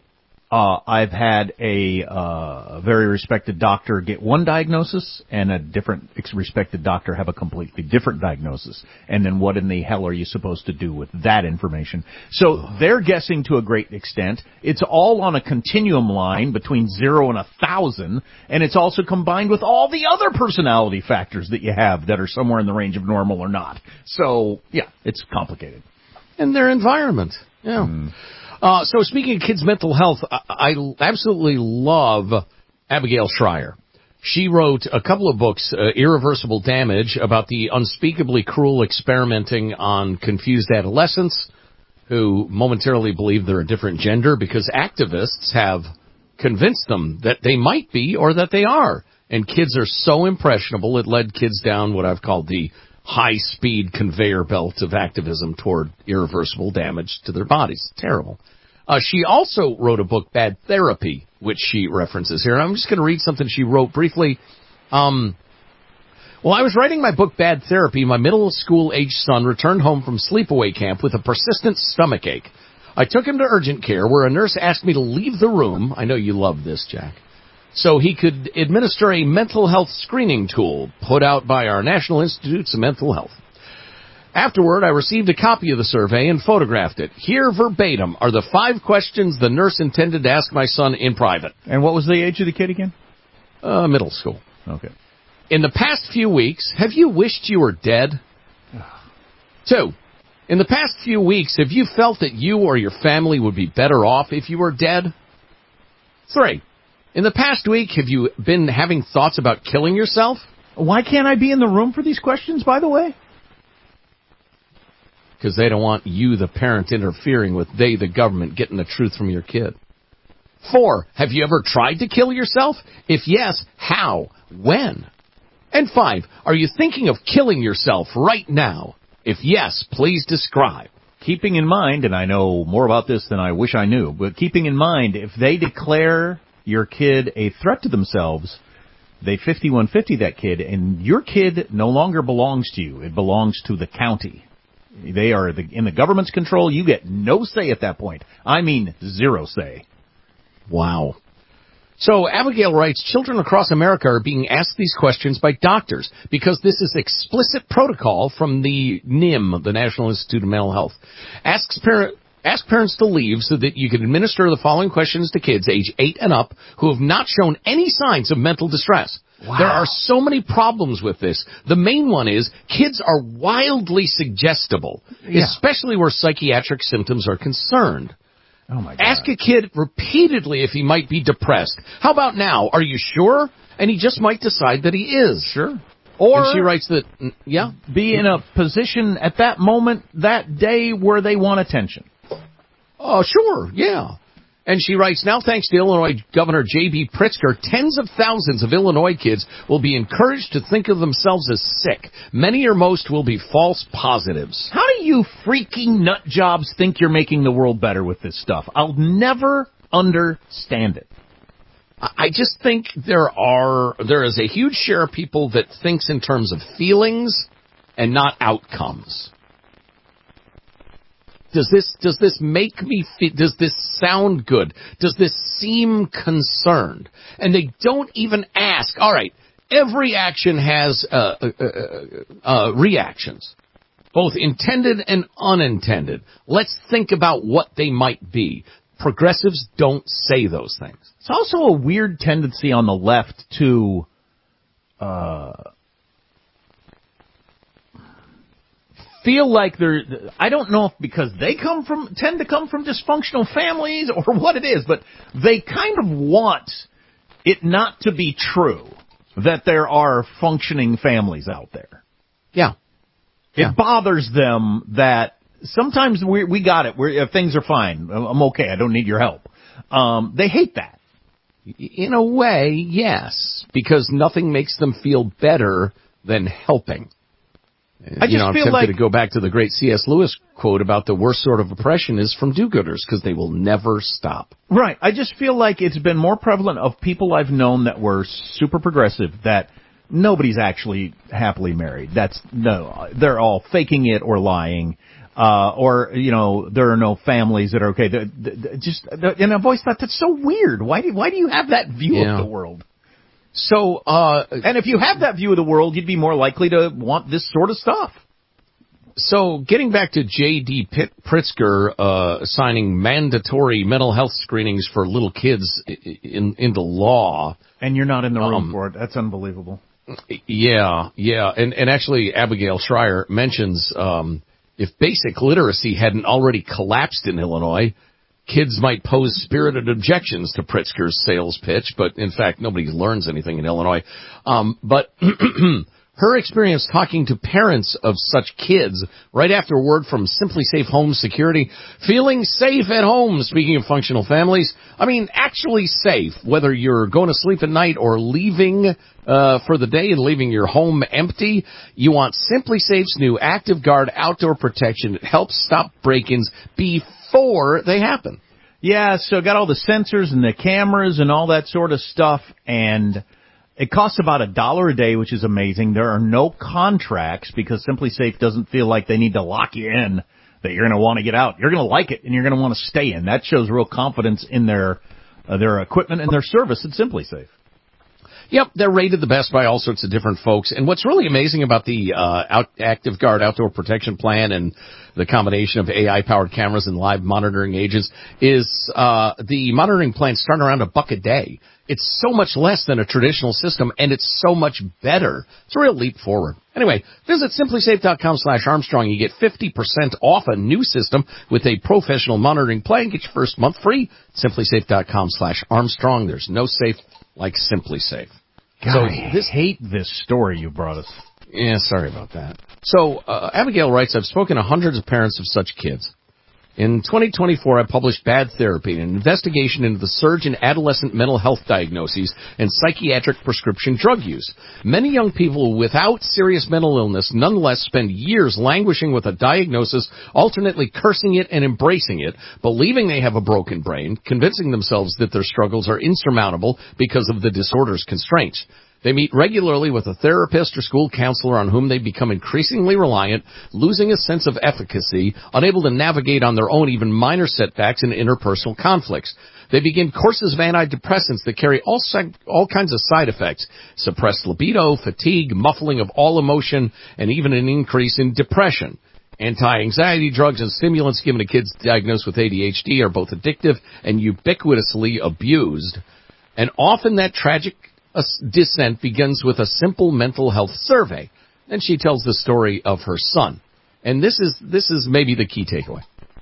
Uh, I've had a uh, very respected doctor get one diagnosis and a different respected doctor have a completely different diagnosis. And then what in the hell are you supposed to do with that information? So they're guessing to a great extent. It's all on a continuum line between zero and a thousand, and it's also combined with all the other personality factors that you have that are somewhere in the range of normal or not. So, yeah, it's complicated. And their environment. Yeah. Mm. Uh, so speaking of kids' mental health, I, I absolutely love Abigail Shrier. She wrote a couple of books, uh, Irreversible Damage, about the unspeakably cruel experimenting on confused adolescents who momentarily believe they're a different gender because activists have convinced them that they might be or that they are. And kids are so impressionable, it led kids down what I've called the high-speed conveyor belt of activism toward irreversible damage to their bodies. Terrible. Uh, she also wrote a book, Bad Therapy, which she references here. I'm just going to read something she wrote briefly. Um, well, I was writing my book, Bad Therapy. My middle school-aged son returned home from sleepaway camp with a persistent stomachache. I took him to urgent care, where a nurse asked me to leave the room. I know you love this, Jack. So he could administer a mental health screening tool put out by our National Institutes of Mental Health. Afterward, I received a copy of the survey and photographed it. Here, verbatim, are the five questions the nurse intended to ask my son in private. And what was the age of the kid again? Uh, middle school. Okay. In the past few weeks, have you wished you were dead? Two, in the past few weeks, have you felt that you or your family would be better off if you were dead? Three, in the past week, have you been having thoughts about killing yourself? Why can't I be in the room for these questions, by the way? Because they don't want you, the parent, interfering with they, the government, getting the truth from your kid. Four, have you ever tried to kill yourself? If yes, how? When? And five, are you thinking of killing yourself right now? If yes, please describe. Keeping in mind, and I know more about this than I wish I knew, but keeping in mind, if they declare your kid a threat to themselves, they fifty-one fifty that kid, and your kid no longer belongs to you. It belongs to the county. They are the, in the government's control. You get no say at that point. I mean, zero say. Wow. So Abigail writes, children across America are being asked these questions by doctors because this is explicit protocol from the N I M, the National Institute of Mental Health. Asks parent, ask parents to leave so that you can administer the following questions to kids age eight and up who have not shown any signs of mental distress. Wow. There are so many problems with this. The main one is kids are wildly suggestible, yeah. especially where psychiatric symptoms are concerned. Oh my God. Ask a kid repeatedly if he might be depressed. How about now? Are you sure? And he just might decide that he is. Sure. Or and she writes that, yeah, be in a position at that moment, that day, where they want attention. Oh, sure, yeah. And she writes, now thanks to Illinois Governor J B. Pritzker, tens of thousands of Illinois kids will be encouraged to think of themselves as sick. Many or most will be false positives. How do you freaking nut jobs think you're making the world better with this stuff? I'll never understand it. I just think there are, there is a huge share of people that thinks in terms of feelings and not outcomes. Does this, does this make me feel, does this sound good? Does this seem concerned? And they don't even ask, all right, every action has, uh, uh, uh, uh, reactions, both intended and unintended. Let's think about what they might be. Progressives don't say those things. It's also a weird tendency on the left to, uh, feel like they're, I don't know if because they come from, tend to come from dysfunctional families or what it is, but they kind of want it not to be true that there are functioning families out there. Yeah. It yeah. bothers them that sometimes we we got it. We're, if things are fine, I'm okay. I don't need your help. Um, they hate that. In a way, yes, because nothing makes them feel better than helping. I just you know, I'm feel tempted like to go back to the great C S. Lewis quote about the worst sort of oppression is from do-gooders because they will never stop. Right. I just feel like it's been more prevalent of people I've known that were super progressive that nobody's actually happily married. That's no, they're all faking it or lying. Uh, or, you know, there are no families that are okay. The, the, the, just, the, and I've always thought that's so weird. Why do, why do you have that view Yeah. of the world? So, uh, and if you have that view of the world, you'd be more likely to want this sort of stuff. So, getting back to J D. Pitt Pritzker, uh, signing mandatory mental health screenings for little kids in, into law. And you're not in the room um, for it. That's unbelievable. Yeah, yeah. And, and actually, Abigail Schreier mentions, um, if basic literacy hadn't already collapsed in Illinois, kids might pose spirited objections to Pritzker's sales pitch, but in fact, nobody learns anything in Illinois. Um, but her experience talking to parents of such kids right after word from Simply Safe Home Security, feeling safe at home, speaking of functional families, I mean, actually safe, whether you're going to sleep at night or leaving uh for the day and leaving your home empty. You want Simply Safe's new Active Guard outdoor protection. It helps stop break-ins before they happen. Yeah, so got all the sensors and the cameras and all that sort of stuff, and it costs about a dollar a day, which is amazing. There are no contracts because Simply Safe doesn't feel like they need to lock you in, that you're going to want to get out. You're going to like it, and you're going to want to stay in. That shows real confidence in their uh, their equipment and their service at Simply Safe. Yep, they're rated the best by all sorts of different folks. And what's really amazing about the uh out, Active Guard outdoor protection plan and the combination of A I-powered cameras and live monitoring agents is uh the monitoring plan starting around a buck a day. It's so much less than a traditional system, and it's so much better. It's a real leap forward. Anyway, visit simply safe dot com slash Armstrong. You get fifty percent off a new system with a professional monitoring plan. Get your first month free. simply safe dot com slash Armstrong. There's no safe like Simply Safe. God, so I this hate this story you brought us. Yeah, sorry about that. So uh, Abigail writes, I've spoken to hundreds of parents of such kids. In twenty twenty-four, I published Bad Therapy, an investigation into the surge in adolescent mental health diagnoses and psychiatric prescription drug use. Many young people without serious mental illness nonetheless spend years languishing with a diagnosis, alternately cursing it and embracing it, believing they have a broken brain, convincing themselves that their struggles are insurmountable because of the disorder's constraints. They meet regularly with a therapist or school counselor on whom they become increasingly reliant, losing a sense of efficacy, unable to navigate on their own even minor setbacks and interpersonal conflicts. They begin courses of antidepressants that carry all, sec- all kinds of side effects, suppressed libido, fatigue, muffling of all emotion, and even an increase in depression. Anti-anxiety drugs and stimulants given to kids diagnosed with A D H D are both addictive and ubiquitously abused. And often that tragic A descent begins with a simple mental health survey. Then she tells the story of her son. And this is this is maybe the key takeaway.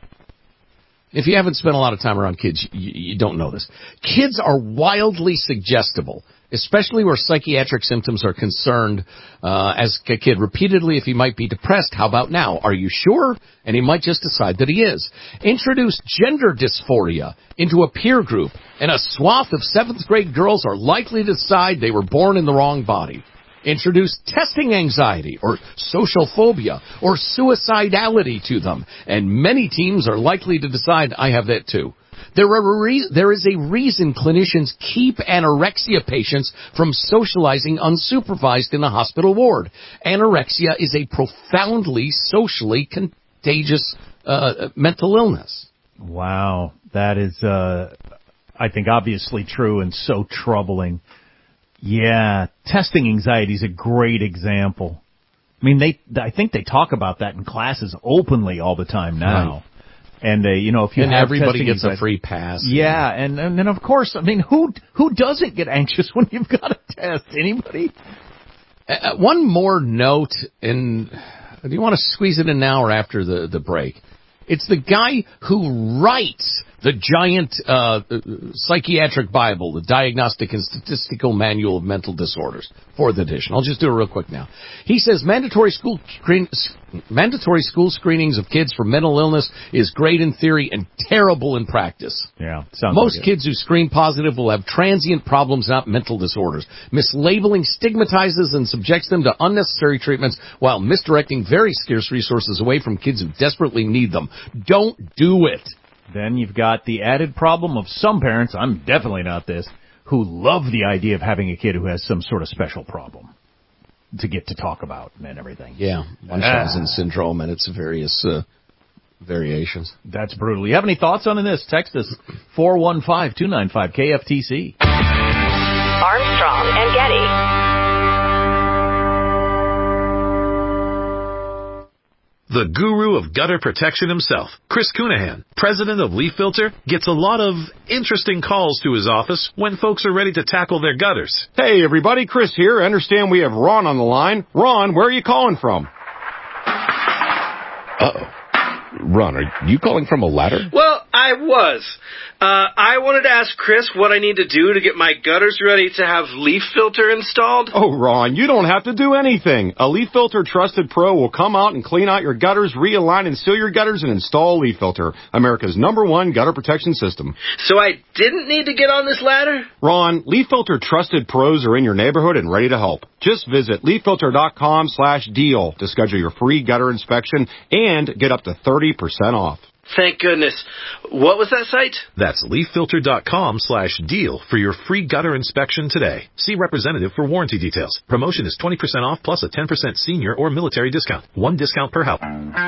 If you haven't spent a lot of time around kids, you, you don't know this. Kids are wildly suggestible, especially where psychiatric symptoms are concerned. Uh, as a kid, repeatedly, if he might be depressed, how about now? Are you sure? And he might just decide that he is. Introduce gender dysphoria into a peer group, and a swath of seventh grade girls are likely to decide they were born in the wrong body. Introduce testing anxiety or social phobia or suicidality to them, and many teams are likely to decide, I have that too. There, are re- there is a reason clinicians keep anorexia patients from socializing unsupervised in the hospital ward. Anorexia is a profoundly socially contagious uh, mental illness. Wow, that is, uh, I think, obviously true and so troubling. Yeah, testing anxiety is a great example. I mean, they, I think they talk about that in classes openly all the time now. Right. And, uh, you know, if you and have everybody testing gets anxiety, a free pass. Yeah, and, and then, of course, I mean, who who doesn't get anxious when you've got a test? Anybody? Uh, one more note, and do you want to squeeze it in now or after the, the break? It's the guy who writes the giant uh, psychiatric Bible, the Diagnostic and Statistical Manual of Mental Disorders, fourth edition. I'll just do it real quick now. He says mandatory school screen, mandatory school screenings of kids for mental illness is great in theory and terrible in practice. Yeah, sounds Most like kids who screen positive will have transient problems, not mental disorders. Mislabeling stigmatizes and subjects them to unnecessary treatments while misdirecting very scarce resources away from kids who desperately need them. Don't do it. Then you've got the added problem of some parents, I'm definitely not this, who love the idea of having a kid who has some sort of special problem to get to talk about and everything. Yeah, Munchausen ah. syndrome and its various uh, variations. That's brutal. You have any thoughts on this? Text us four one five, two nine five, K F T C. Armstrong and Getty. The guru of gutter protection himself, Chris Cunahan, president of Leaf Filter, gets a lot of interesting calls to his office when folks are ready to tackle their gutters. Hey everybody, Chris here. I understand we have Ron on the line. Ron, where are you calling from? Uh-oh. Ron, are you calling from a ladder? Well, I was. Uh, I wanted to ask Chris what I need to do to get my gutters ready to have Leaf Filter installed. Oh, Ron, you don't have to do anything. A Leaf Filter Trusted Pro will come out and clean out your gutters, realign and seal your gutters, and install Leaf Filter, America's number one gutter protection system. So I didn't need to get on this ladder? Ron, Leaf Filter Trusted Pros are in your neighborhood and ready to help. Just visit leaffilter.com slash deal to schedule your free gutter inspection and get up to thirty percent off. Thank goodness. What was that site? That's leaffilter.com slash deal for your free gutter inspection today. See representative for warranty details. Promotion is twenty percent off plus a ten percent senior or military discount. One discount per house.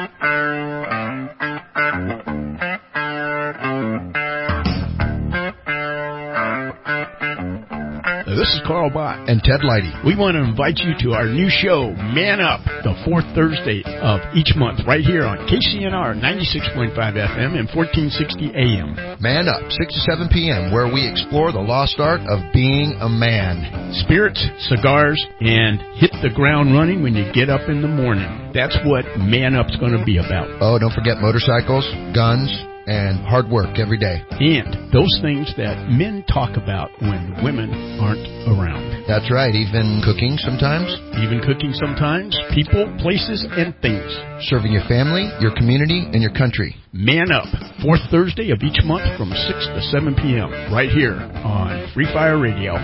This is Carl Bott and Ted Leidy. We want to invite you to our new show, Man Up, the fourth Thursday of each month, right here on K C N R ninety-six point five F M and fourteen sixty A M. Man Up, six to seven p.m., where we explore the lost art of being a man. Spirits, cigars, and hit the ground running when you get up in the morning. That's what Man Up's going to be about. Oh, don't forget motorcycles, guns, and hard work every day. And those things that men talk about when women aren't around. That's right, even cooking sometimes. Even cooking sometimes. People, places, and things. Serving your family, your community, and your country. Man Up, fourth Thursday of each month from six to seven p.m. right here on Free Fire Radio.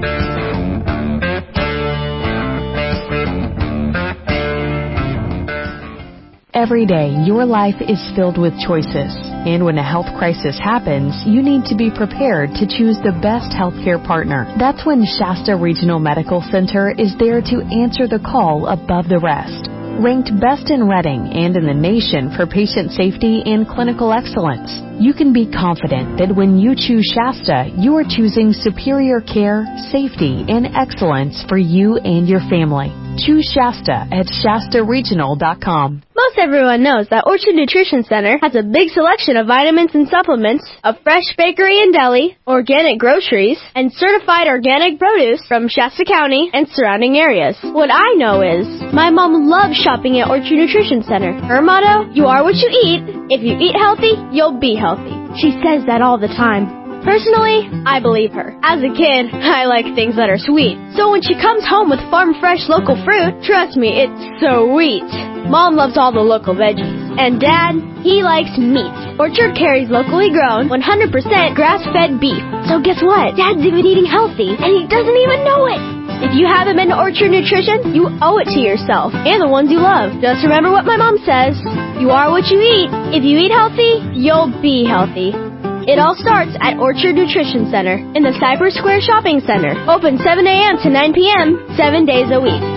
Every day, your life is filled with choices. And when a health crisis happens, you need to be prepared to choose the best healthcare partner. That's when Shasta Regional Medical Center is there to answer the call above the rest. Ranked best in Reading and in the nation for patient safety and clinical excellence, you can be confident that when you choose Shasta, you are choosing superior care, safety, and excellence for you and your family. Choose Shasta at Shasta Regional dot com. Most everyone knows that Orchard Nutrition Center has a big selection of vitamins and supplements, a fresh bakery and deli, organic groceries, and certified organic produce from Shasta County and surrounding areas. What I know is, my mom loves shopping at Orchard Nutrition Center. Her motto, you are what you eat. If you eat healthy, you'll be healthy. She says that all the time. Personally, I believe her. As a kid, I like things that are sweet. So when she comes home with farm fresh local fruit, trust me, it's sweet. Mom loves all the local veggies. And Dad, he likes meat. Orchard carries locally grown, one hundred percent grass-fed beef. So guess what? Dad's even eating healthy, and he doesn't even know it. If you haven't been to Orchard Nutrition, you owe it to yourself and the ones you love. Just remember what my mom says. You are what you eat. If you eat healthy, you'll be healthy. It all starts at Orchard Nutrition Center in the Cypress Square Shopping Center. Open seven a.m. to nine p.m., seven days a week.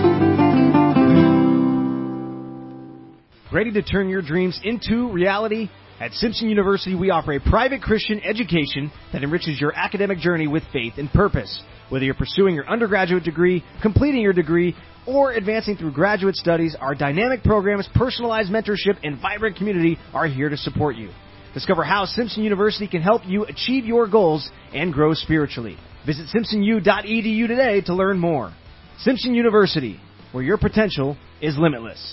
Ready to turn your dreams into reality? At Simpson University, we offer a private Christian education that enriches your academic journey with faith and purpose. Whether you're pursuing your undergraduate degree, completing your degree, or advancing through graduate studies, our dynamic programs, personalized mentorship, and vibrant community are here to support you. Discover how Simpson University can help you achieve your goals and grow spiritually. Visit simpson u dot e d u today to learn more. Simpson University, where your potential is limitless.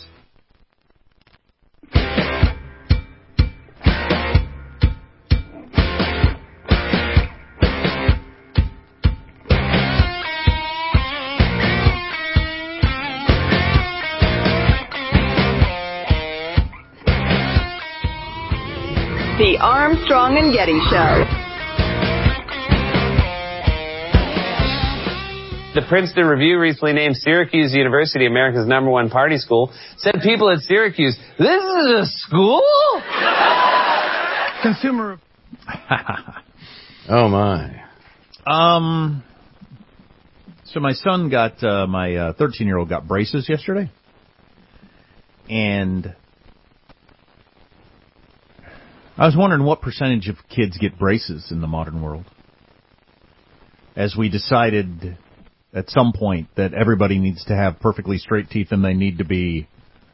The Armstrong and Getty Show. The Princeton Review recently named Syracuse University America's number one party school. Said people at Syracuse, this is a school? Consumer. Oh, my. Um. So my son got, uh, my uh, thirteen-year-old got braces yesterday. And I was wondering what percentage of kids get braces in the modern world. As we decided at some point that everybody needs to have perfectly straight teeth and they need to be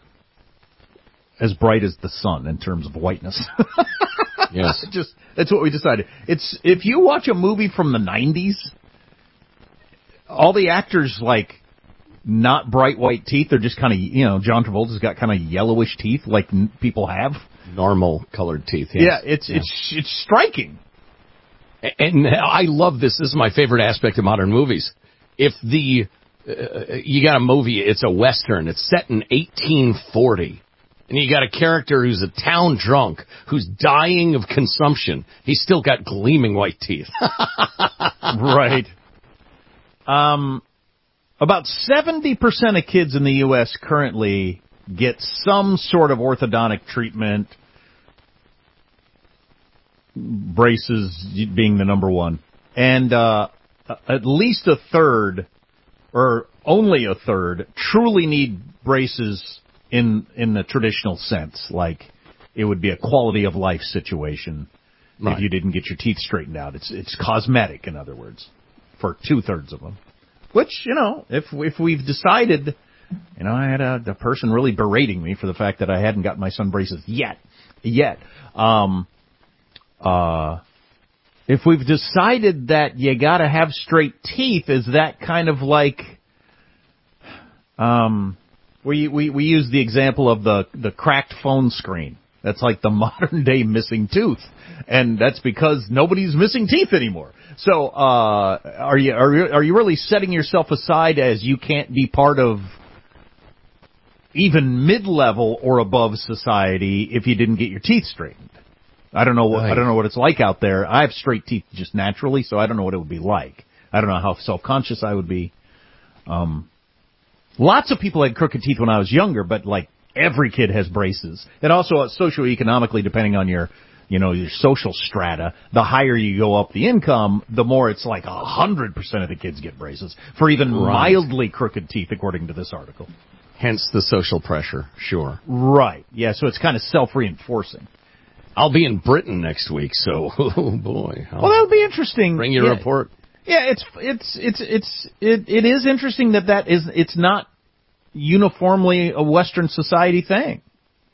as bright as the sun in terms of whiteness. Yes. Just that's what we decided. It's if you watch a movie from the nineties, all the actors like not bright white teeth. They're just kind of, you know, John Travolta's got kind of yellowish teeth like n- people have. Normal colored teeth. Yes. Yeah, it's yeah. it's it's striking. And I love this. This is my favorite aspect of modern movies. If the uh, you got a movie, it's a Western. It's set in eighteen forty. And you got a character who's a town drunk, who's dying of consumption. He's still got gleaming white teeth. Right. Um, about seventy percent of kids in the U S currently get some sort of orthodontic treatment, braces being the number one. And uh, at least a third, or only a third, truly need braces in in the traditional sense, like it would be a quality of life situation right. if you didn't get your teeth straightened out. It's it's cosmetic, in other words, for two-thirds of them. Which, you know, if if we've decided, you know, I had a, a person really berating me for the fact that I hadn't gotten my son braces yet, yet. Um, uh, if we've decided that you got to have straight teeth, is that kind of like, um. We, we we use the example of the, the cracked phone screen. That's like the modern day missing tooth, and that's because nobody's missing teeth anymore. So, uh, are you are you, are you really setting yourself aside as you can't be part of even mid-level or above society if you didn't get your teeth straightened? I don't know what right. I don't know what it's like out there. I have straight teeth just naturally, so I don't know what it would be like. I don't know how self-conscious I would be. Um. Lots of people had crooked teeth when I was younger, but like every kid has braces. And also uh, socioeconomically, depending on your, you know, your social strata, the higher you go up the income, the more it's like a hundred percent of the kids get braces for even right. mildly crooked teeth, according to this article. Hence the social pressure, sure. Right. Yeah, so it's kind of self-reinforcing. I'll be in Britain next week, so, oh boy. I'll well, that'll be interesting. Bring your yeah. report. Yeah, it's it's it's it's it, it is interesting that that is it's not uniformly a Western society thing.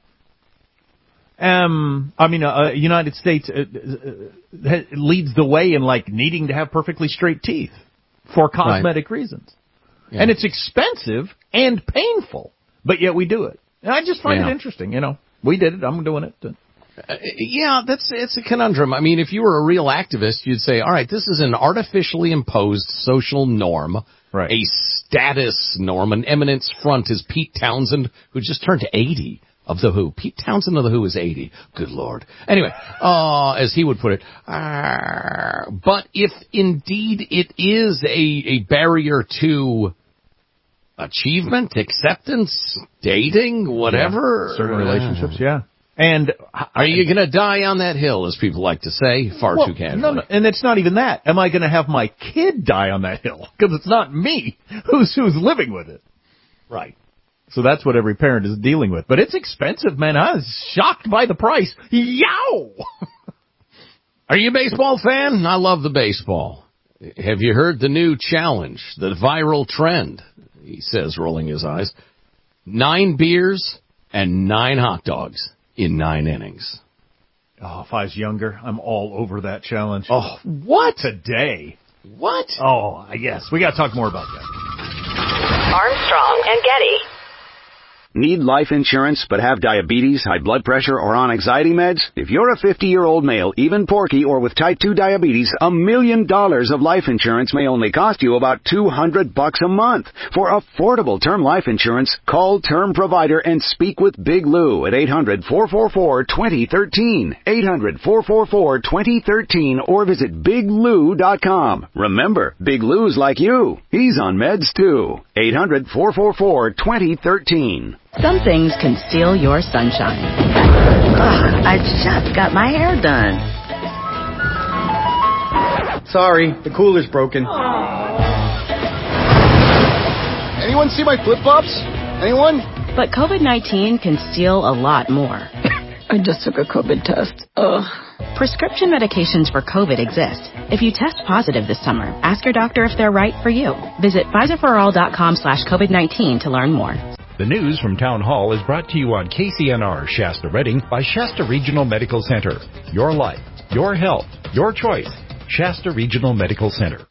Um, I mean, uh, United States uh, uh, leads the way in like needing to have perfectly straight teeth for cosmetic right. reasons, yeah. and it's expensive and painful, but yet we do it. And I just find yeah. it interesting. You know, we did it. I'm doing it. Uh, yeah, that's it's a conundrum. I mean, if you were a real activist, you'd say, all right, this is an artificially imposed social norm, right. a status norm. An eminence front is Pete Townsend, who just turned eighty of The Who. Pete Townsend of The Who is eighty. Good Lord. Anyway, uh, as he would put it. Uh, but if indeed it is a, a barrier to achievement, acceptance, dating, whatever. Yeah. Certain relationships, yeah. And are you going to die on that hill, as people like to say, far well, too casually? No, no, and it's not even that. Am I going to have my kid die on that hill? Because it's not me who's who's living with it. Right. So that's what every parent is dealing with. But it's expensive, man. I was shocked by the price. Yow! Are you a baseball fan? I love the baseball. Have you heard the new challenge, the viral trend? He says, rolling his eyes. Nine beers and nine hot dogs in nine innings. Oh, if I was younger, I'm all over that challenge. Oh, what? Today. What? Oh, yes. We got to talk more about that. Armstrong and Getty. Need life insurance but have diabetes, high blood pressure, or on anxiety meds? If you're a fifty-year-old male, even porky, or with type two diabetes, a million dollars of life insurance may only cost you about two hundred bucks a month. For affordable term life insurance, call Term Provider and speak with Big Lou at eight hundred, four four four, two zero one three, eight hundred, four four four, two zero one three, or visit big lou dot com. Remember, Big Lou's like you. He's on meds too. eight hundred, four four four, two zero one three. Some things can steal your sunshine. Ugh, I just got my hair done. Sorry, the cooler's broken. Anyone see my flip-flops? Anyone? But COVID nineteen can steal a lot more. I just took a COVID test. Ugh. Prescription medications for COVID exist. If you test positive this summer, ask your doctor if they're right for you. Visit Pfizerforall.com slash COVID-19 to learn more. The news from Town Hall is brought to you on K C N R Shasta Redding by Shasta Regional Medical Center. Your life, your health, your choice. Shasta Regional Medical Center.